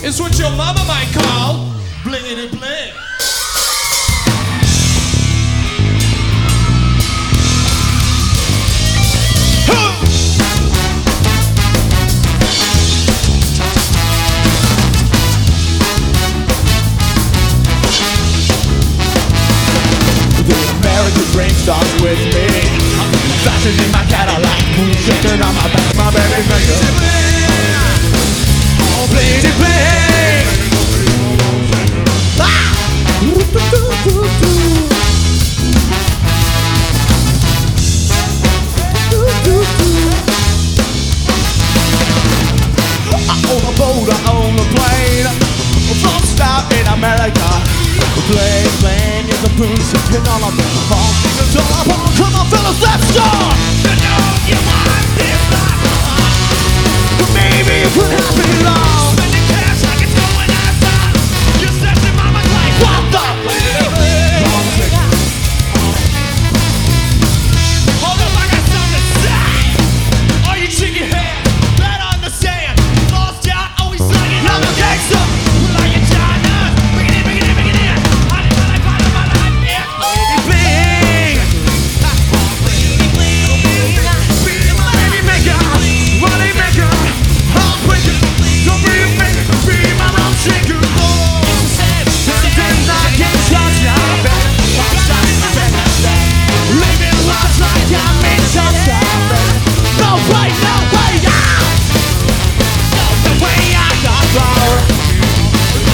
It's what your mama might call blingity bling. The American dream starts with me. Flashing in my Cadillac, moon shaking on my back, my baby finger. Oh, bling, bling. Ah! I own a boat, I own a plane. Lost out in America. Bling, bling is a boom shaking on my back. Come on, fellas, let's go. You know you want